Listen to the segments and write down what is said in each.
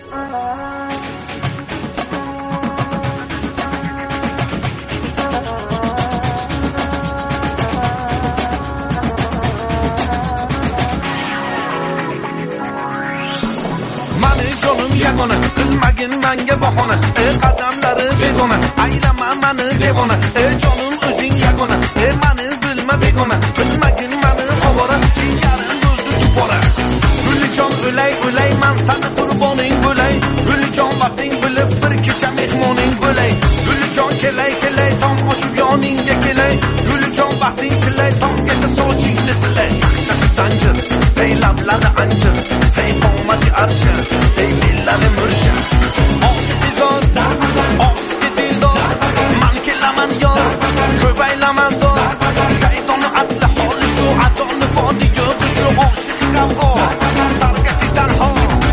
yagona qilmagin menga bahona qadamlari begona aylama meni devona jonim o'zing yagona meni bilma begona qilmagin meni ovora jingarim bo'ldi tupora guljon o'lay man seni qurboning bo'lay guljon vaqting bilib bir kecha mehmoning bo'lay guljon kelay tong oshib yoningga kelay guljon vaqting tilay tonggacha sochingni silay shaq zanjir ey lablari anjir ey omadi archa ey dillari murja oqsitizor oqsitildor man kelaman yor ko'p aylaman dor shaytonni asli holi shu atoni vodi yo'q shu oqsit qavg'o sargasi tanho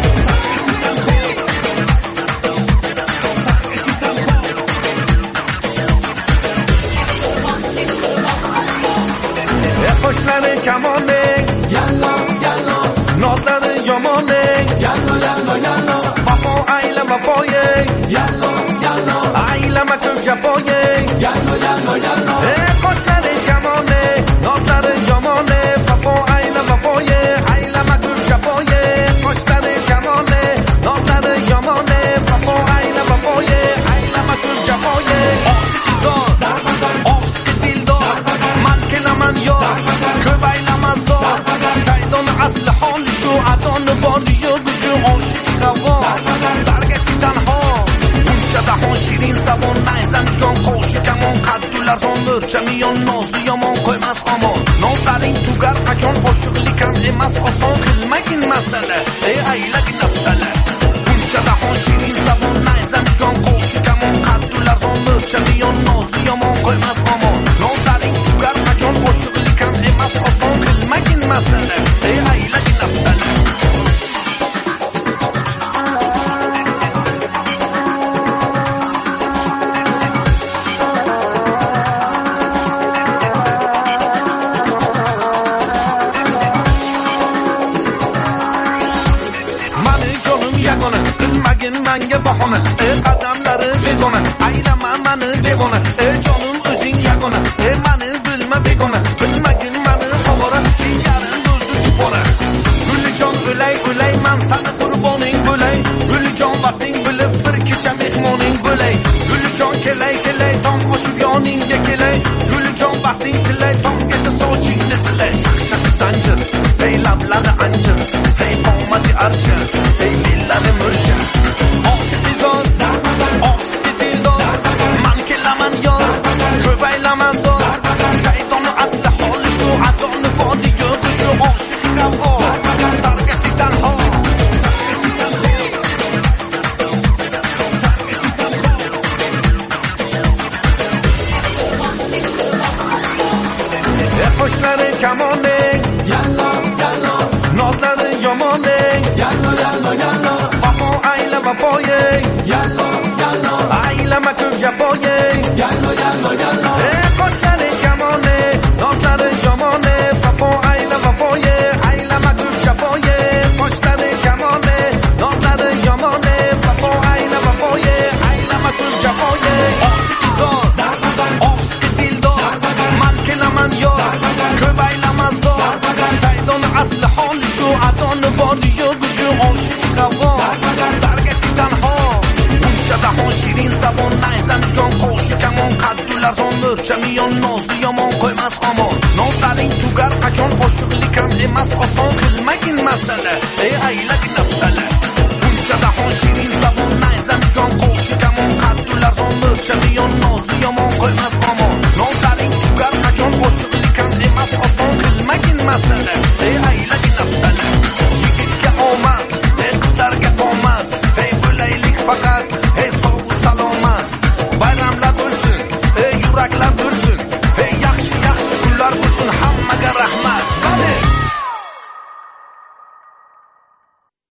qo'shlari kamoning yallo nozlari yomoning yallo vafo ayla vafoying yallo aylama ko'p jafoying yallo qo'shlari kamoning nozlari yomoning vafo ayla vafoying aylama ko'p jafoying qo'shlari kamoning nozlari yomoning vafo ayla vafoying aylama ko'p jafoying oqsitildor man kelaman yor ko'p aylaman zor shaydon asli holi shu atoni bodi yo'q shu oshiq qavg'o sargasi tanho unchada hon shirin zabon nayzamishgon qo'shi kamon qaddular zon murcha miyon nozi yomon qo'ymas omon nozlaring tugar qachon oshiqlik ham emas oson qilmagin masala aylagin afsala unchada hon shirin zabon nayzamishgon qo'shi kamon qaddular zon murcha miyon nozi yomon qo'ymas omon nozlaring tugar qachon oshiqlik ham emas oson qilmagin masala aylagin afsala yagona qilmagin menga bahona qadamlari begona aylama meni devona jonim o'zing yagona meni bilma begona bilmagin meni ovora jingarim bo'ldi tupora guljon o'lay man seni qurboning bo'lay guljon vaqting bilib bir kecha mehmoning bo'lay guljon kelay tong oshib yoningga kelay guljon vaqting tilay tonggacha sochingni silay shaq zanjir ey lablari anjir ey omadi archa ey dillari murja oqsitizor oqsitildor man kelaman yor ko'p aylaman zor shaytonni asli holi shu atoni vodi yo'q shu oshiq qavg'o sargasi tanho qo'shlari kamoning yallo nozlari yomoning yallo vafo ayla vafoying yallo aylama ko'p jafoying yallo qo'shlari kamoning nozlari yomoning vafo ayla vafoying aylama ko'p jafoying qo'shlari kamoning nozlari yomoning vafo ayla vafoying aylama ko'p jafoying oqsitildor man kelaman yor ko'p aylaman zor shaydon asli holi shu atoni bodi yo'q shu oshiq qavg'o sargasi tanho unchada hon shirin zabon nayzamishgon qo'shi kamon qaddular zon murcha miyon nozi yomon qo'ymas omon nozlaring